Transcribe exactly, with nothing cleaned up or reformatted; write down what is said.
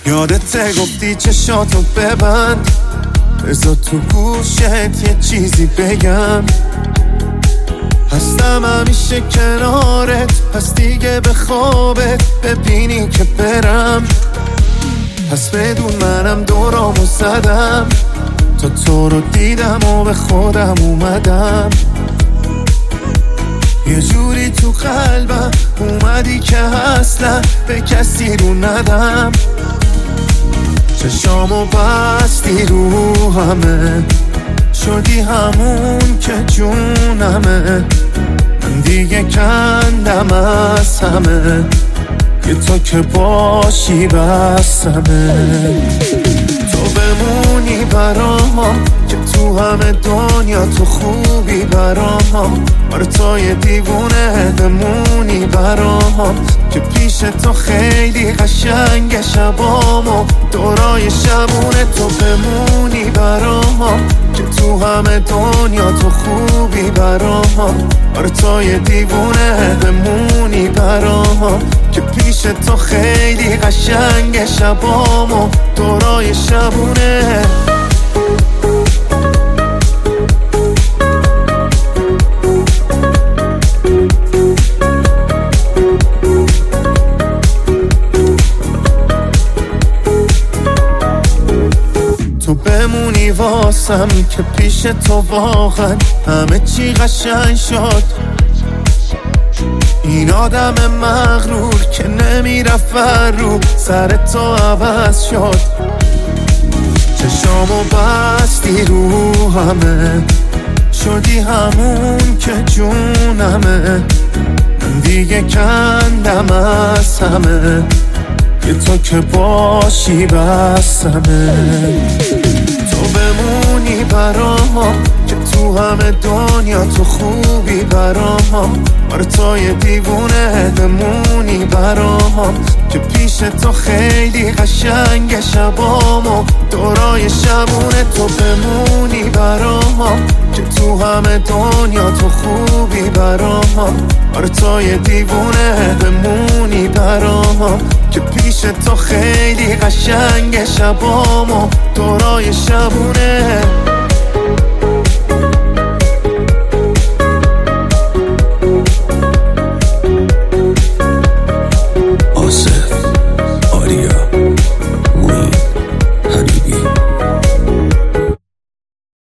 یادت گفتی چشاتو ببند، بذار تو گوشت یه چیزی بگم. هستم همیشه کنارت، پس دیگه به خوابت ببینی که برم. پس بدون منم دورامو زدم، تا تو رو دیدم و به خودم اومدم. یه جوری تو قلبم اومدی که اصلا به کسی رو ندم. چشامو بستی رو همه، شدی همون که جونمه. من دیگه کندم از همه، یه تو که باشی بسمه. تو بمونی برام که تو همه دنیا تو خوبی برام. آره تو یه دیوونه بمونی برام، که پیش تو خیلی قشنگ شبامو دورای شبونه. تو بمونی برام که تو همه دنیا تو خوبی برام. آره تو یه دیوونه بمونی برام، که پیش تو خیلی قشنگ شبامو دورای شبونه. تو بمونی واسم که پیش تو واقعا همه چی قشنگ شد. این آدم مغرور که نمیرفت رو سر تو عوض شد. چشامو بستی رو همه، شدی همون که جونمه. من دیگه کندم از همه، یه تو که باشی بسمه. تو بمونی برام که تو همه دنیا تو خوبی برام. آره تو یه دیوونه بمونی برام، که پیش تو خیلی قشنگ شبامو دورای شبونه. تو بمونی برام که تو همه دنیا تو خوبی برام. آره تو یه دیوونه بمونی برام، که پیش تو خیلی قشنگ شبامو دورای شبونه.